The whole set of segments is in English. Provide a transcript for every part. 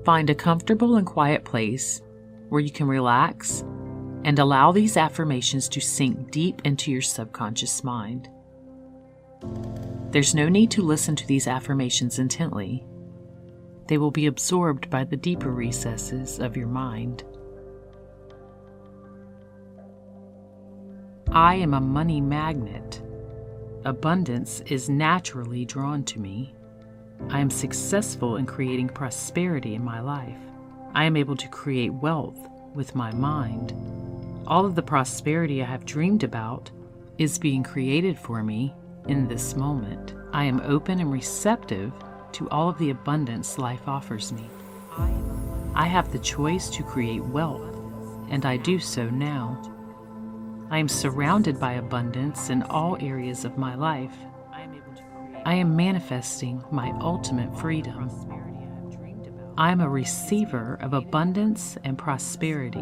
Find a comfortable and quiet place where you can relax and allow these affirmations to sink deep into your subconscious mind. There's no need to listen to these affirmations intently. They will be absorbed by the deeper recesses of your mind. I am a money magnet. Abundance is naturally drawn to me. I am successful in creating prosperity in my life. I am able to create wealth with my mind. All of the prosperity I have dreamed about is being created for me in this moment. I am open and receptive to all of the abundance life offers me. I have the choice to create wealth, and I do so now. I am surrounded by abundance in all areas of my life. I am manifesting my ultimate freedom. I am a receiver of abundance and prosperity.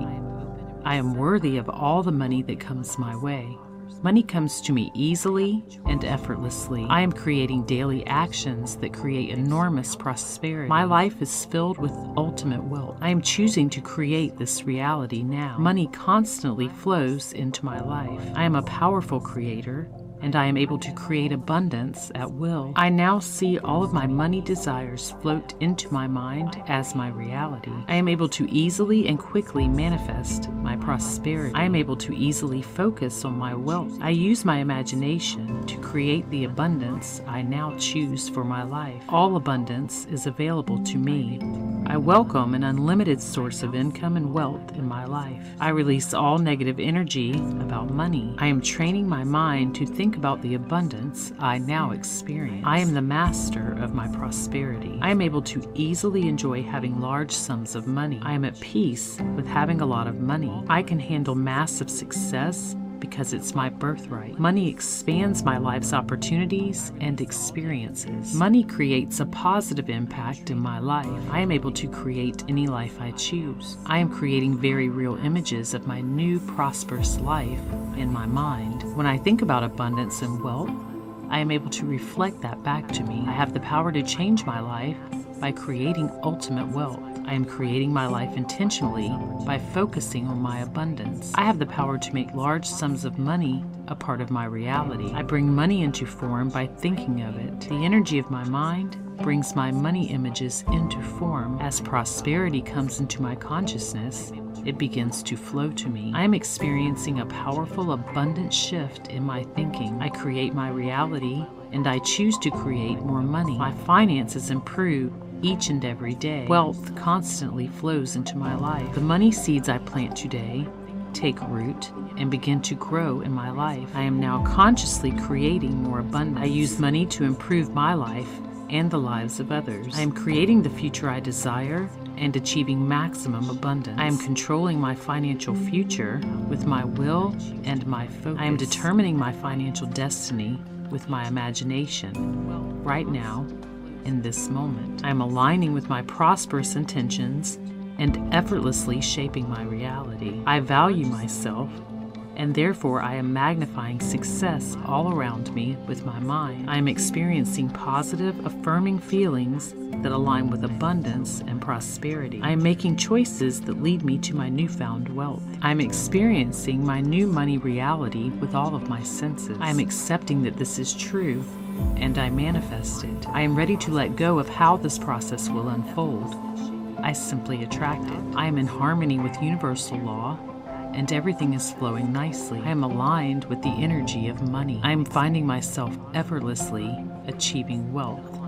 I am worthy of all the money that comes my way. Money comes to me easily and effortlessly. I am creating daily actions that create enormous prosperity. My life is filled with ultimate wealth. I am choosing to create this reality now. Money constantly flows into my life. I am a powerful creator, and I am able to create abundance at will. I now see all of my money desires float into my mind as my reality. I am able to easily and quickly manifest my prosperity. I am able to easily focus on my wealth. I use my imagination to create the abundance I now choose for my life. All abundance is available to me. I welcome an unlimited source of income and wealth in my life. I release all negative energy about money. I am training my mind to think about the abundance I now experience. I am the master of my prosperity. I am able to easily enjoy having large sums of money. I am at peace with having a lot of money. I can handle massive success because it's my birthright. Money expands my life's opportunities and experiences. Money creates a positive impact in my life. I am able to create any life I choose. I am creating very real images of my new prosperous life in my mind. When I think about abundance and wealth, I am able to reflect that back to me. I have the power to change my life by creating ultimate wealth. I am creating my life intentionally by focusing on my abundance. I have the power to make large sums of money a part of my reality. I bring money into form by thinking of it. The energy of my mind brings my money images into form. As prosperity comes into my consciousness, it begins to flow to me. I am experiencing a powerful, abundant shift in my thinking. I create my reality, and I choose to create more money. My finances improve each and every day. Wealth constantly flows into my life. The money seeds I plant today take root and begin to grow in my life. I am now consciously creating more abundance. I use money to improve my life and the lives of others. I am creating the future I desire and achieving maximum abundance. I am controlling my financial future with my will and my focus. I am determining my financial destiny with my imagination. Right now, in this moment, I am aligning with my prosperous intentions and effortlessly shaping my reality. I value myself, and therefore I am magnifying success all around me with my mind. I am experiencing positive, affirming feelings that align with abundance and prosperity. I am making choices that lead me to my newfound wealth. I am experiencing my new money reality with all of my senses. I am accepting that this is true, and I manifest it. I am ready to let go of how this process will unfold. I simply attract it. I am in harmony with universal law, and everything is flowing nicely. I am aligned with the energy of money. I am finding myself effortlessly achieving wealth.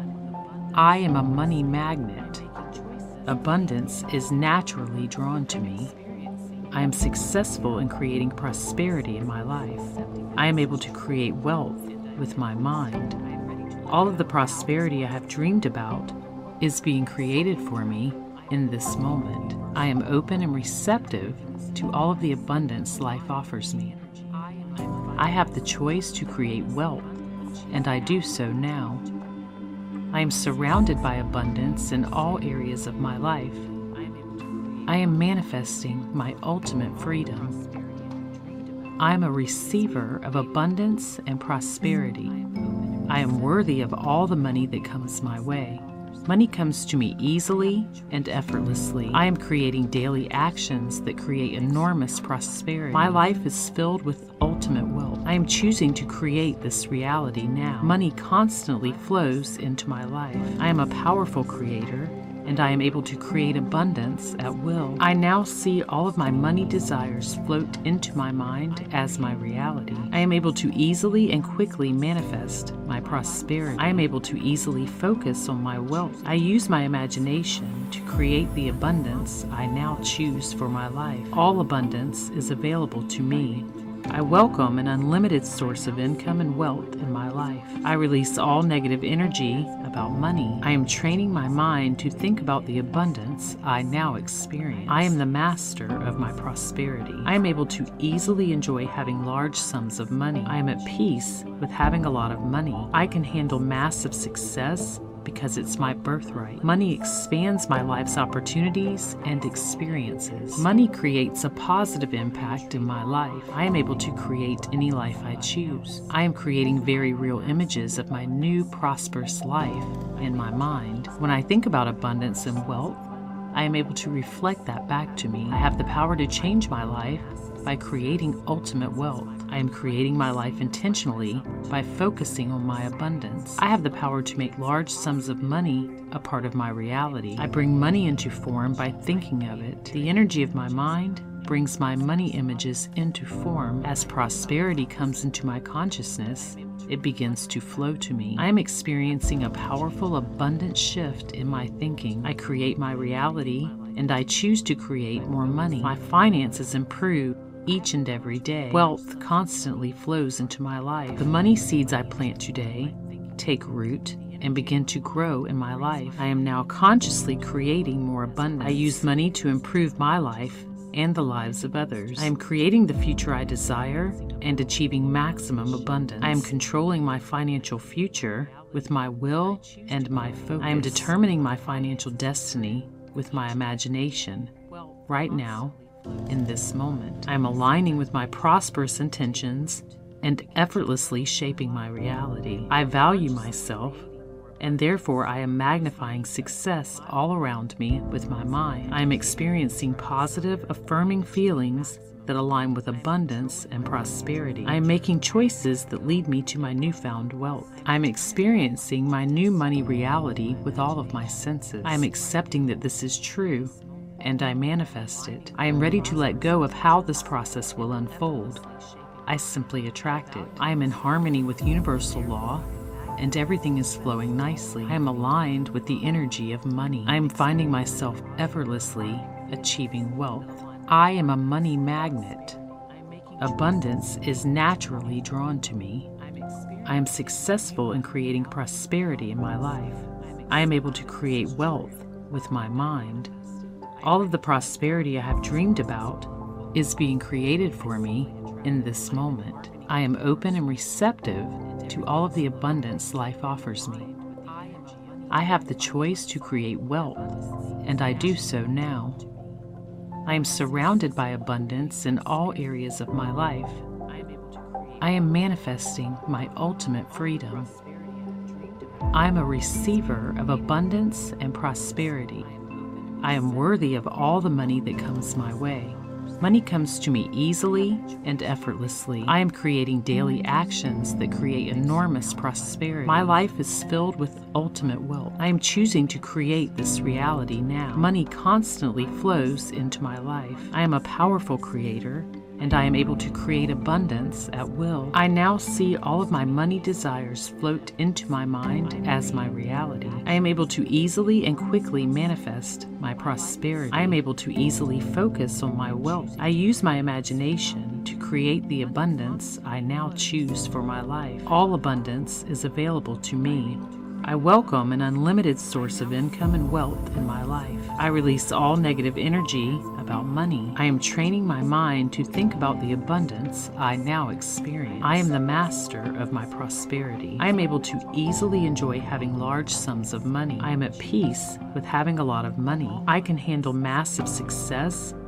I am a money magnet. Abundance is naturally drawn to me. I am successful in creating prosperity in my life. I am able to create wealth with my mind. All of the prosperity I have dreamed about is being created for me in this moment. I am open and receptive to all of the abundance life offers me. I have the choice to create wealth, and I do so now. I am surrounded by abundance in all areas of my life. I am manifesting my ultimate freedom. I am a receiver of abundance and prosperity. I am worthy of all the money that comes my way. Money comes to me easily and effortlessly. I am creating daily actions that create enormous prosperity. My life is filled with ultimate wealth. I am choosing to create this reality now. Money constantly flows into my life. I am a powerful creator, and I am able to create abundance at will. I now see all of my money desires float into my mind as my reality. I am able to easily and quickly manifest my prosperity. I am able to easily focus on my wealth. I use my imagination to create the abundance I now choose for my life. All abundance is available to me. I welcome an unlimited source of income and wealth in my life. I release all negative energy about money. I am training my mind to think about the abundance I now experience. I am the master of my prosperity. I am able to easily enjoy having large sums of money. I am at peace with having a lot of money. I can handle massive success because it's my birthright. Money expands my life's opportunities and experiences. Money creates a positive impact in my life. I am able to create any life I choose. I am creating very real images of my new prosperous life in my mind. When I think about abundance and wealth, I am able to reflect that back to me. I have the power to change my life by creating ultimate wealth. I am creating my life intentionally by focusing on my abundance. I have the power to make large sums of money a part of my reality. I bring money into form by thinking of it. The energy of my mind brings my money images into form. As prosperity comes into my consciousness, it begins to flow to me. I am experiencing a powerful, abundant shift in my thinking. I create my reality, and I choose to create more money. My finances improve each and every day. Wealth constantly flows into my life. The money seeds I plant today take root and begin to grow in my life. I am now consciously creating more abundance. I use money to improve my life and the lives of others. I am creating the future I desire and achieving maximum abundance. I am controlling my financial future with my will and my focus. I am determining my financial destiny with my imagination right now. In this moment, I am aligning with my prosperous intentions and effortlessly shaping my reality. I value myself, and therefore I am magnifying success all around me with my mind. I am experiencing positive, affirming feelings that align with abundance and prosperity. I am making choices that lead me to my newfound wealth. I am experiencing my new money reality with all of my senses. I am accepting that this is true, and I manifest it. I am ready to let go of how this process will unfold. I simply attract it. I am in harmony with universal law, and everything is flowing nicely. I am aligned with the energy of money. I am finding myself effortlessly achieving wealth. I am a money magnet. Abundance is naturally drawn to me. I am successful in creating prosperity in my life. I am able to create wealth with my mind. All of the prosperity I have dreamed about is being created for me in this moment. I am open and receptive to all of the abundance life offers me. I have the choice to create wealth, and I do so now. I am surrounded by abundance in all areas of my life. I am manifesting my ultimate freedom. I am a receiver of abundance and prosperity. I am worthy of all the money that comes my way. Money comes to me easily and effortlessly. I am creating daily actions that create enormous prosperity. My life is filled with ultimate wealth. I am choosing to create this reality now. Money constantly flows into my life. I am a powerful creator, and I am able to create abundance at will. I now see all of my money desires float into my mind as my reality. I am able to easily and quickly manifest my prosperity. I am able to easily focus on my wealth. I use my imagination to create the abundance I now choose for my life. All abundance is available to me. I welcome an unlimited source of income and wealth in my life. I release all negative energy about money. I am training my mind to think about the abundance I now experience. I am the master of my prosperity. I am able to easily enjoy having large sums of money. I am at peace with having a lot of money. I can handle massive success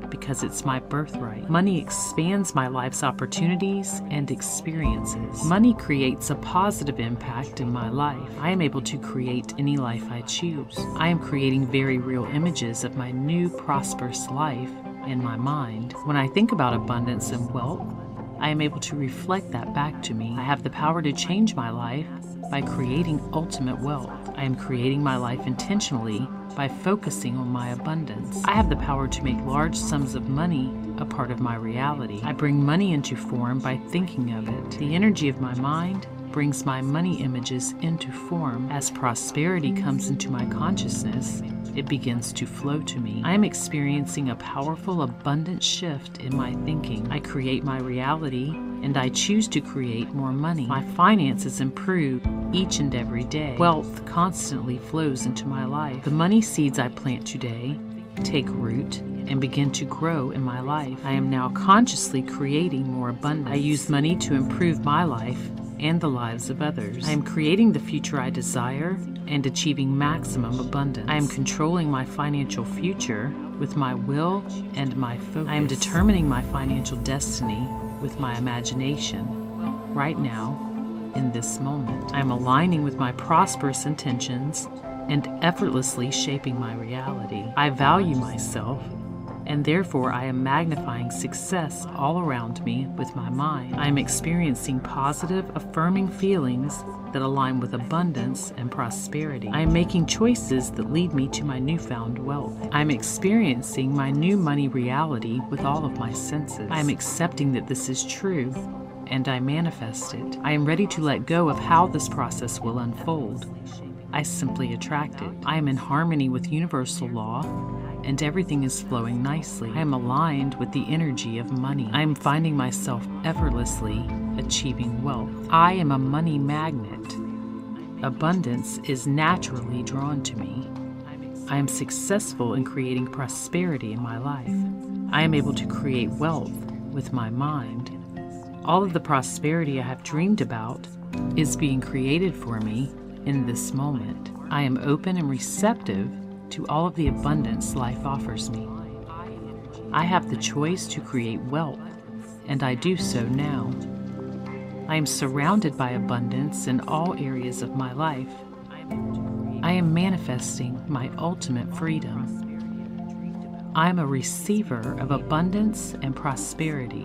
because it's my birthright. Money expands my life's opportunities and experiences. Money creates a positive impact in my life. I am able to create any life I choose. I am creating very real images of my new prosperous life in my mind. When I think about abundance and wealth, I am able to reflect that back to me. I have the power to change my life by creating ultimate wealth. I am creating my life intentionally by focusing on my abundance. I have the power to make large sums of money a part of my reality. I bring money into form by thinking of it. The energy of my mind brings my money images into form. As prosperity comes into my consciousness, it begins to flow to me. I am experiencing a powerful, abundant shift in my thinking. I create my reality, and I choose to create more money. My finances improve each and every day. Wealth constantly flows into my life. The money seeds I plant today take root and begin to grow in my life. I am now consciously creating more abundance. I use money to improve my life and the lives of others. I am creating the future I desire and achieving maximum abundance. I am controlling my financial future with my will and my focus. I am determining my financial destiny with my imagination right now, in this moment. I am aligning with my prosperous intentions and effortlessly shaping my reality. I value myself, and therefore I am magnifying success all around me with my mind. I am experiencing positive, affirming feelings that align with abundance and prosperity. I am making choices that lead me to my newfound wealth. I am experiencing my new money reality with all of my senses. I am accepting that this is true, and I manifest it. I am ready to let go of how this process will unfold. I simply attract it. I am in harmony with universal law, and everything is flowing nicely. I am aligned with the energy of money. I am finding myself effortlessly achieving wealth. I am a money magnet. Abundance is naturally drawn to me. I am successful in creating prosperity in my life. I am able to create wealth with my mind. All of the prosperity I have dreamed about is being created for me in this moment. I am open and receptive to all of the abundance life offers me. I have the choice to create wealth, and I do so now. I am surrounded by abundance in all areas of my life. I am manifesting my ultimate freedom. I am a receiver of abundance and prosperity.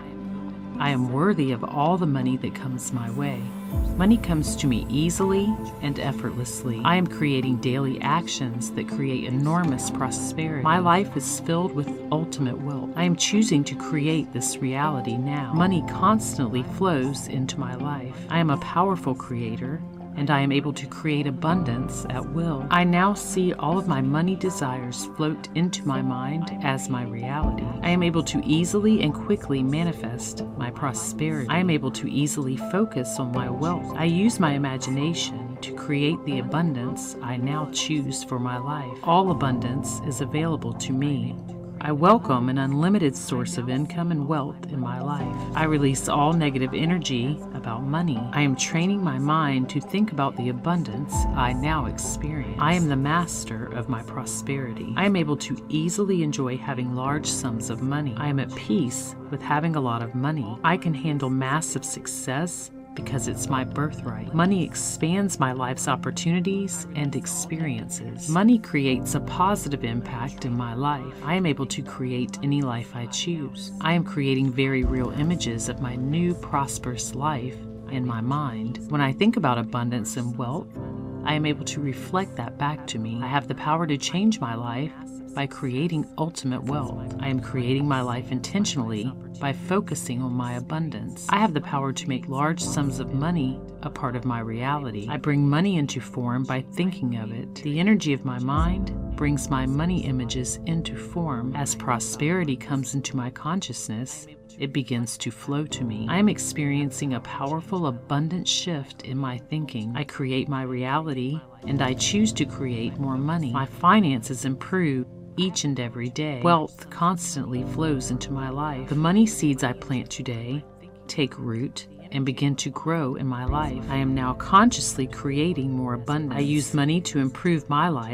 I am worthy of all the money that comes my way. Money comes to me easily and effortlessly. I am creating daily actions that create enormous prosperity. My life is filled with ultimate wealth. I am choosing to create this reality now. Money constantly flows into my life. I am a powerful creator, and I am able to create abundance at will. I now see all of my money desires float into my mind as my reality. I am able to easily and quickly manifest my prosperity. I am able to easily focus on my wealth. I use my imagination to create the abundance I now choose for my life. All abundance is available to me. I welcome an unlimited source of income and wealth in my life. I release all negative energy about money. I am training my mind to think about the abundance I now experience. I am the master of my prosperity. I am able to easily enjoy having large sums of money. I am at peace with having a lot of money. I can handle massive success because it's my birthright. Money expands my life's opportunities and experiences. Money creates a positive impact in my life. I am able to create any life I choose. I am creating very real images of my new prosperous life in my mind. When I think about abundance and wealth, I am able to reflect that back to me. I have the power to change my life by creating ultimate wealth. I am creating my life intentionally by focusing on my abundance. I have the power to make large sums of money a part of my reality. I bring money into form by thinking of it. The energy of my mind brings my money images into form. As prosperity comes into my consciousness, it begins to flow to me. I am experiencing a powerful, abundant shift in my thinking. I create my reality, and I choose to create more money. My finances improve each and every day. Wealth constantly flows into my life. The money seeds I plant today take root and begin to grow in my life. I am now consciously creating more abundance. I use money to improve my life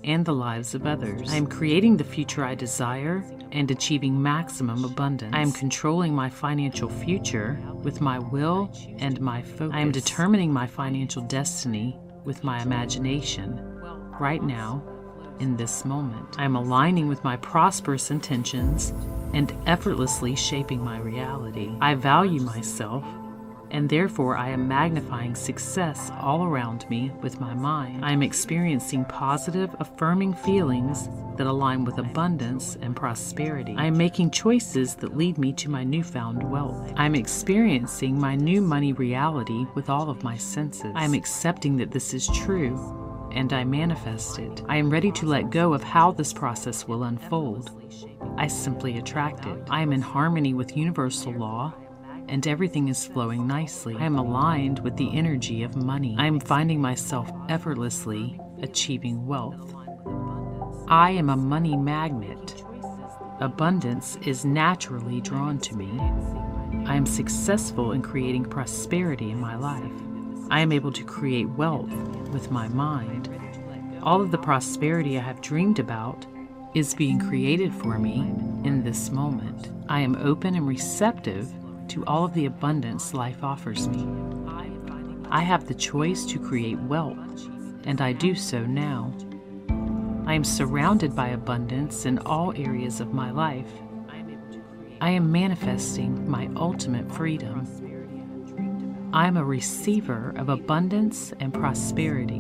and the lives of others. I am creating the future I desire and achieving maximum abundance. I am controlling my financial future with my will and my focus. I am determining my financial destiny with my imagination. Right now, in this moment, I am aligning with my prosperous intentions and effortlessly shaping my reality. I value myself, and therefore I am magnifying success all around me with my mind. I am experiencing positive, affirming feelings that align with abundance and prosperity. I am making choices that lead me to my newfound wealth. I am experiencing my new money reality with all of my senses. I am accepting that this is true, and I manifest it. I am ready to let go of how this process will unfold. I simply attract it. I am in harmony with universal law, and everything is flowing nicely. I am aligned with the energy of money. I am finding myself effortlessly achieving wealth. I am a money magnet. Abundance is naturally drawn to me. I am successful in creating prosperity in my life. I am able to create wealth with my mind. All of the prosperity I have dreamed about is being created for me in this moment. I am open and receptive to all of the abundance life offers me. I have the choice to create wealth, and I do so now. I am surrounded by abundance in all areas of my life. I am manifesting my ultimate freedom. I am a receiver of abundance and prosperity.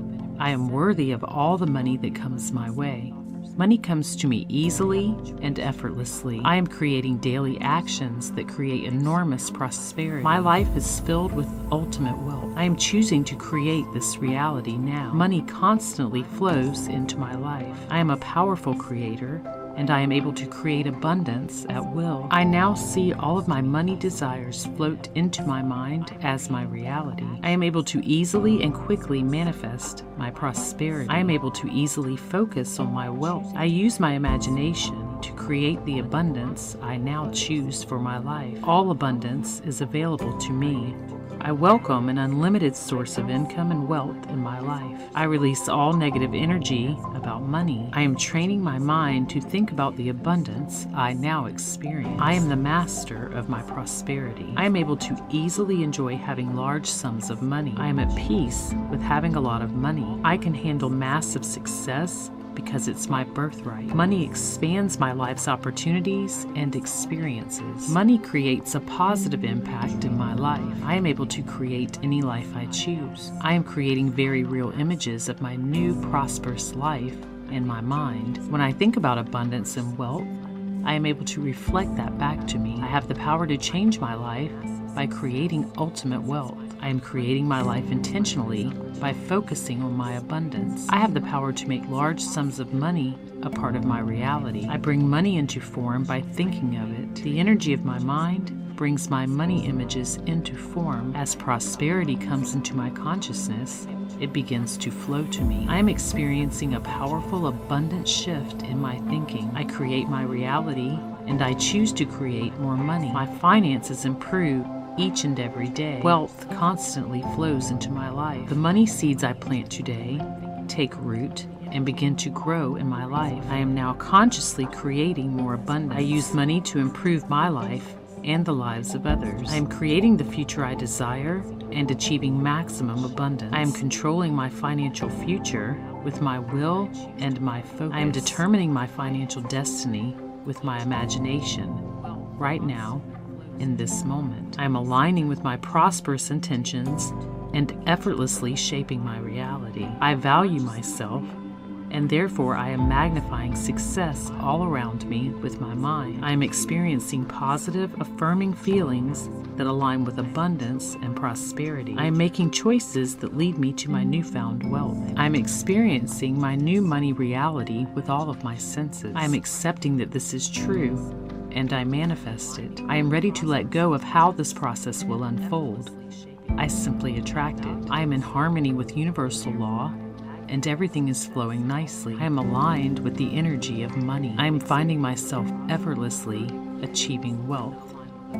I am worthy of all the money that comes my way. Money comes to me easily and effortlessly. I am creating daily actions that create enormous prosperity. My life is filled with ultimate wealth. I am choosing to create this reality now. Money constantly flows into my life. I am a powerful creator, and I am able to create abundance at will. I now see all of my money desires float into my mind as my reality. I am able to easily and quickly manifest my prosperity. I am able to easily focus on my wealth. I use my imagination to create the abundance I now choose for my life. All abundance is available to me. I welcome an unlimited source of income and wealth in my life. I release all negative energy about money. I am training my mind to think about the abundance I now experience. I am the master of my prosperity. I am able to easily enjoy having large sums of money. I am at peace with having a lot of money. I can handle massive success because it's my birthright. Money expands my life's opportunities and experiences. Money creates a positive impact in my life. I am able to create any life I choose. I am creating very real images of my new prosperous life in my mind. When I think about abundance and wealth, I am able to reflect that back to me. I have the power to change my life by creating ultimate wealth. I am creating my life intentionally by focusing on my abundance. I have the power to make large sums of money a part of my reality. I bring money into form by thinking of it. The energy of my mind brings my money images into form. As prosperity comes into my consciousness, it begins to flow to me. I am experiencing a powerful, abundant shift in my thinking. I create my reality, and I choose to create more money. My finances improve each and every day. Wealth constantly flows into my life. The money seeds I plant today take root and begin to grow in my life. I am now consciously creating more abundance. I use money to improve my life and the lives of others. I am creating the future I desire and achieving maximum abundance. I am controlling my financial future with my will and my focus. I am determining my financial destiny with my imagination. Right now, in this moment, I am aligning with my prosperous intentions and effortlessly shaping my reality. I value myself, and therefore I am magnifying success all around me with my mind. I am experiencing positive, affirming feelings that align with abundance and prosperity. I am making choices that lead me to my newfound wealth. I am experiencing my new money reality with all of my senses. I am accepting that this is true, and I manifest it. I am ready to let go of how this process will unfold. I simply attract it. I am in harmony with universal law, and everything is flowing nicely. I am aligned with the energy of money. I am finding myself effortlessly achieving wealth.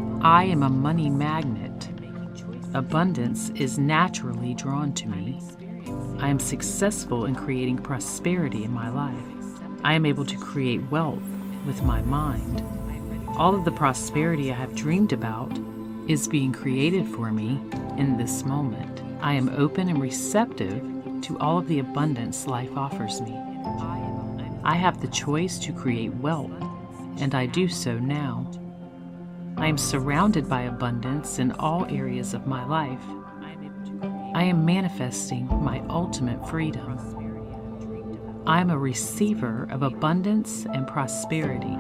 I am a money magnet. Abundance is naturally drawn to me. I am successful in creating prosperity in my life. I am able to create wealth with my mind. All of the prosperity I have dreamed about is being created for me in this moment. I am open and receptive to all of the abundance life offers me. I have the choice to create wealth, and I do so now. I am surrounded by abundance in all areas of my life. I am manifesting my ultimate freedom. I am a receiver of abundance and prosperity.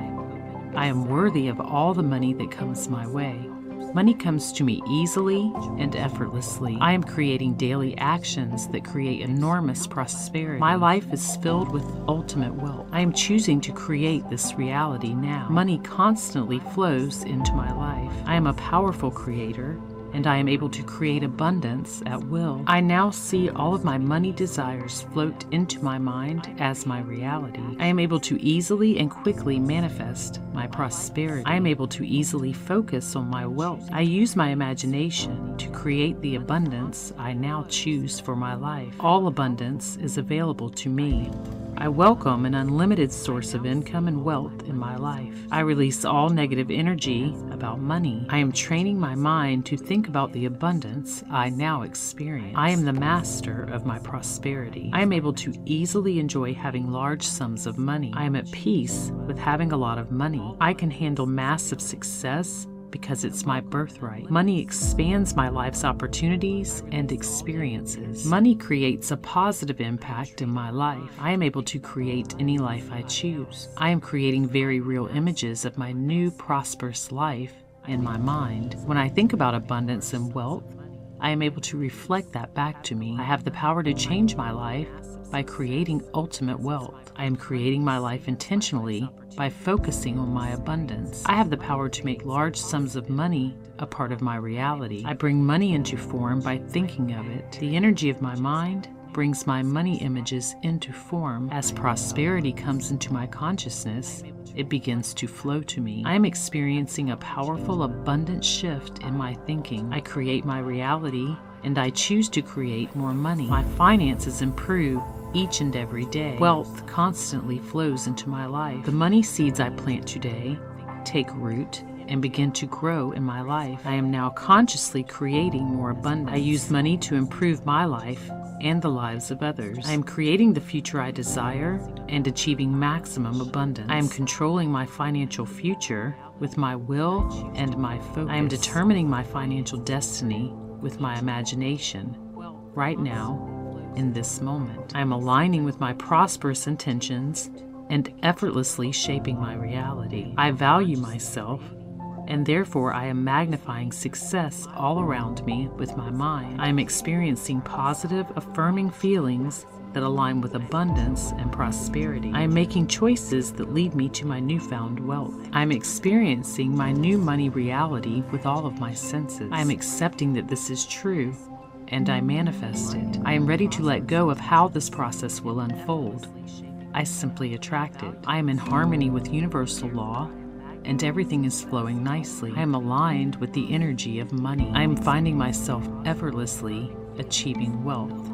I am worthy of all the money that comes my way. Money comes to me easily and effortlessly. I am creating daily actions that create enormous prosperity. My life is filled with ultimate wealth. I am choosing to create this reality now. Money constantly flows into my life. I am a powerful creator, and I am able to create abundance at will. I now see all of my money desires float into my mind as my reality. I am able to easily and quickly manifest my prosperity. I am able to easily focus on my wealth. I use my imagination to create the abundance I now choose for my life. All abundance is available to me. I welcome an unlimited source of income and wealth in my life. I release all negative energy about money. I am training my mind to think about the abundance I now experience. I am the master of my prosperity. I am able to easily enjoy having large sums of money. I am at peace with having a lot of money. I can handle massive success because it's my birthright. Money expands my life's opportunities and experiences. Money creates a positive impact in my life. I am able to create any life I choose. I am creating very real images of my new prosperous life in my mind. When I think about abundance and wealth, I am able to reflect that back to me. I have the power to change my life by creating ultimate wealth. I am creating my life intentionally by focusing on my abundance. I have the power to make large sums of money a part of my reality. I bring money into form by thinking of it. The energy of my mind brings my money images into form. As prosperity comes into my consciousness, it begins to flow to me. I am experiencing a powerful, abundant shift in my thinking. I create my reality, and I choose to create more money. My finances improve each and every day. Wealth constantly flows into my life. The money seeds I plant today take root and begin to grow in my life. I am now consciously creating more abundance. I use money to improve my life and the lives of others. I am creating the future I desire and achieving maximum abundance. I am controlling my financial future with my will and my focus. I am determining my financial destiny with my imagination right now. In this moment, I am aligning with my prosperous intentions and effortlessly shaping my reality. I value myself, and therefore I am magnifying success all around me with my mind. I am experiencing positive, affirming feelings that align with abundance and prosperity. I am making choices that lead me to my newfound wealth. I am experiencing my new money reality with all of my senses. I am accepting that this is true, and I manifest it. I am ready to let go of how this process will unfold. I simply attract it. I am in harmony with universal law, and everything is flowing nicely. I am aligned with the energy of money. I am finding myself effortlessly achieving wealth.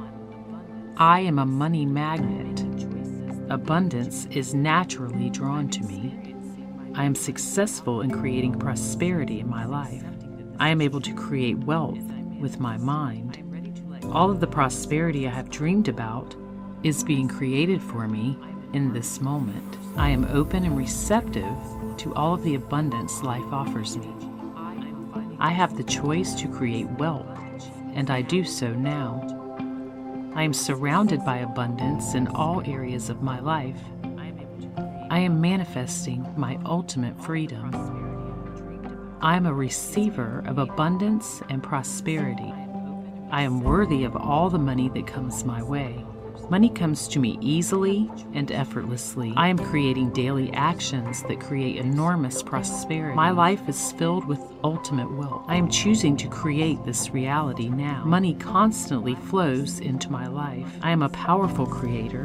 I am a money magnet. Abundance is naturally drawn to me. I am successful in creating prosperity in my life. I am able to create wealth with my mind. All of the prosperity I have dreamed about is being created for me in this moment. I am open and receptive to all of the abundance life offers me. I have the choice to create wealth, and I do so now. I am surrounded by abundance in all areas of my life. I am manifesting my ultimate freedom. I am a receiver of abundance and prosperity. I am worthy of all the money that comes my way. Money comes to me easily and effortlessly. I am creating daily actions that create enormous prosperity. My life is filled with ultimate wealth. I am choosing to create this reality now. Money constantly flows into my life. I am a powerful creator,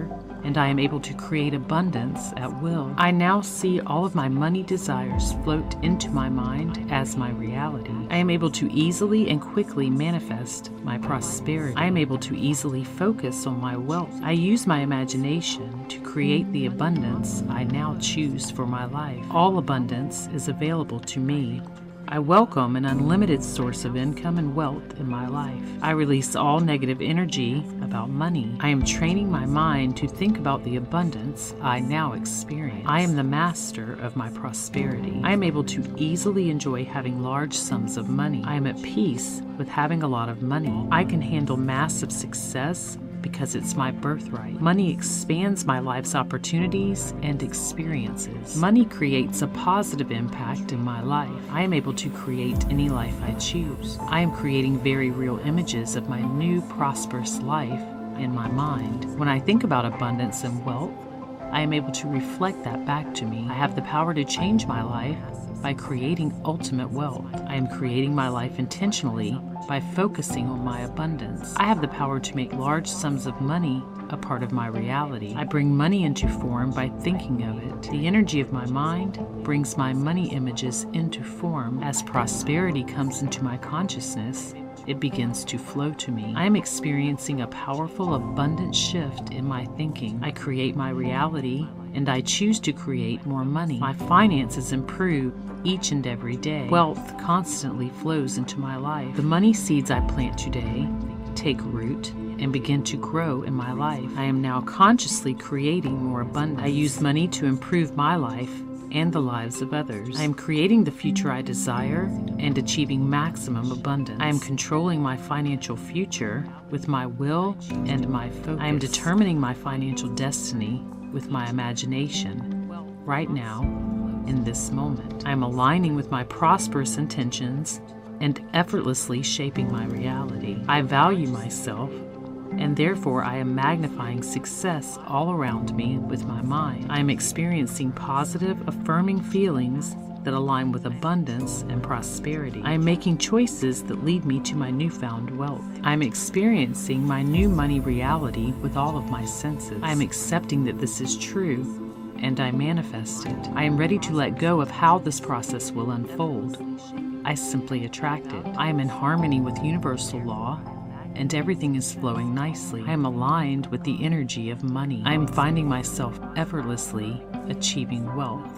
and I am able to create abundance at will. I now see all of my money desires float into my mind as my reality. I am able to easily and quickly manifest my prosperity. I am able to easily focus on my wealth. I use my imagination to create the abundance I now choose for my life. All abundance is available to me. I welcome an unlimited source of income and wealth in my life. I release all negative energy about money. I am training my mind to think about the abundance I now experience. I am the master of my prosperity. I am able to easily enjoy having large sums of money. I am at peace with having a lot of money. I can handle massive success because it's my birthright. Money expands my life's opportunities and experiences. Money creates a positive impact in my life. I am able to create any life I choose. I am creating very real images of my new prosperous life in my mind. When I think about abundance and wealth, I am able to reflect that back to me. I have the power to change my life by creating ultimate wealth. I am creating my life intentionally by focusing on my abundance. I have the power to make large sums of money a part of my reality. I bring money into form by thinking of it. The energy of my mind brings my money images into form. As prosperity comes into my consciousness, it begins to flow to me. I am experiencing a powerful, abundant shift in my thinking. I create my reality, and I choose to create more money. My finances improve each and every day. Wealth constantly flows into my life. The money seeds I plant today take root and begin to grow in my life. I am now consciously creating more abundance. I use money to improve my life and the lives of others. I am creating the future I desire and achieving maximum abundance. I am controlling my financial future with my will and my focus. I am determining my financial destiny with my imagination right now in this moment. I am aligning with my prosperous intentions and effortlessly shaping my reality. I value myself, and therefore I am magnifying success all around me with my mind. I am experiencing positive, affirming feelings that align with abundance and prosperity. I am making choices that lead me to my newfound wealth. I am experiencing my new money reality with all of my senses. I am accepting that this is true, and I manifest it. I am ready to let go of how this process will unfold. I simply attract it. I am in harmony with universal law, and everything is flowing nicely. I am aligned with the energy of money. I am finding myself effortlessly achieving wealth.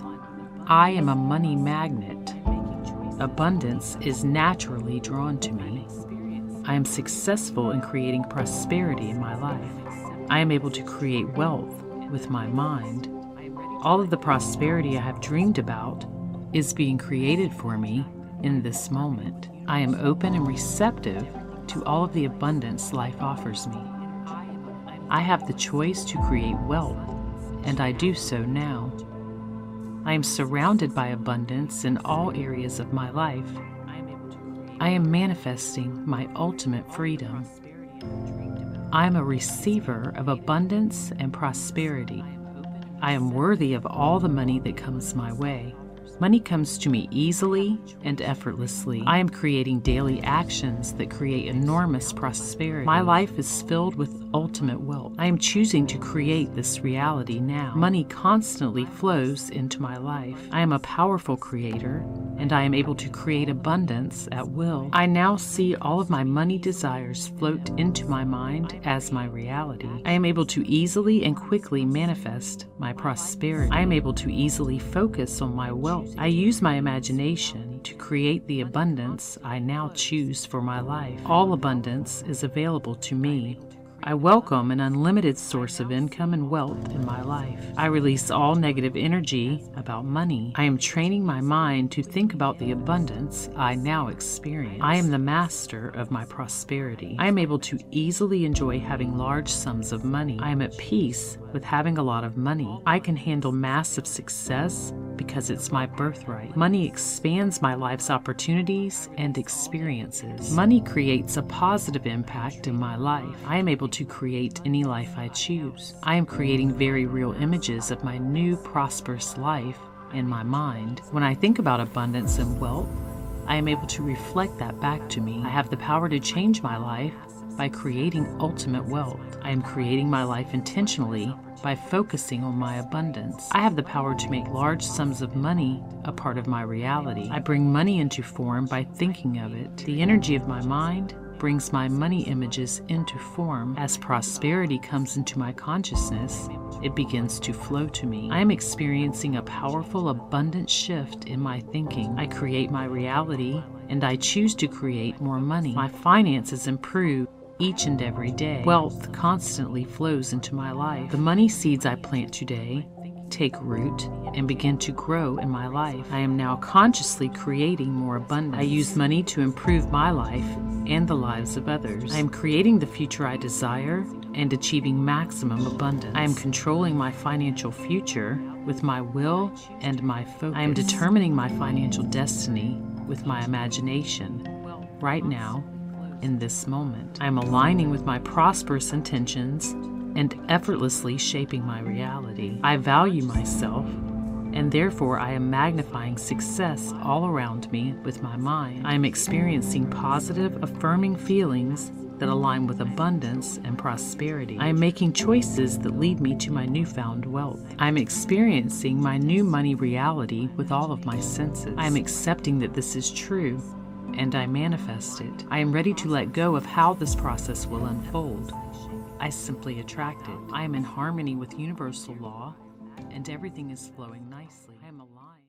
I am a money magnet. Abundance is naturally drawn to me. I am successful in creating prosperity in my life. I am able to create wealth with my mind. All of the prosperity I have dreamed about is being created for me in this moment. I am open and receptive to all of the abundance life offers me. I have the choice to create wealth, and I do so now. I am surrounded by abundance in all areas of my life. I am manifesting my ultimate freedom. I am a receiver of abundance and prosperity. I am worthy of all the money that comes my way. Money comes to me easily and effortlessly. I am creating daily actions that create enormous prosperity. My life is filled with ultimate wealth. I am choosing to create this reality now. Money constantly flows into my life. I am a powerful creator, and I am able to create abundance at will. I now see all of my money desires float into my mind as my reality. I am able to easily and quickly manifest my prosperity. I am able to easily focus on my wealth. I use my imagination to create the abundance I now choose for my life. All abundance is available to me. I welcome an unlimited source of income and wealth in my life. I release all negative energy about money. I am training my mind to think about the abundance I now experience. I am the master of my prosperity. I am able to easily enjoy having large sums of money. I am at peace with having a lot of money. I can handle massive success because it's my birthright. Money expands my life's opportunities and experiences. Money creates a positive impact in my life. I am able to create any life I choose. I am creating very real images of my new prosperous life in my mind. When I think about abundance and wealth, I am able to reflect that back to me. I have the power to change my life by creating ultimate wealth. I am creating my life intentionally by focusing on my abundance. I have the power to make large sums of money a part of my reality. I bring money into form by thinking of it. The energy of my mind brings my money images into form. As prosperity comes into my consciousness, it begins to flow to me. I am experiencing a powerful, abundant shift in my thinking. I create my reality, and I choose to create more money. My finances improve each and every day. Wealth constantly flows into my life. The money seeds I plant today take root and begin to grow in my life. I am now consciously creating more abundance. I use money to improve my life and the lives of others. I am creating the future I desire and achieving maximum abundance. I am controlling my financial future with my will and my focus. I am determining my financial destiny with my imagination right now in this moment. I am aligning with my prosperous intentions and effortlessly shaping my reality. I value myself, and therefore I am magnifying success all around me with my mind. I am experiencing positive, affirming feelings that align with abundance and prosperity. I am making choices that lead me to my newfound wealth. I am experiencing my new money reality with all of my senses. I am accepting that this is true, and I manifest it. I am ready to let go of how this process will unfold. I simply attract it. I am in harmony with universal law, and everything is flowing nicely.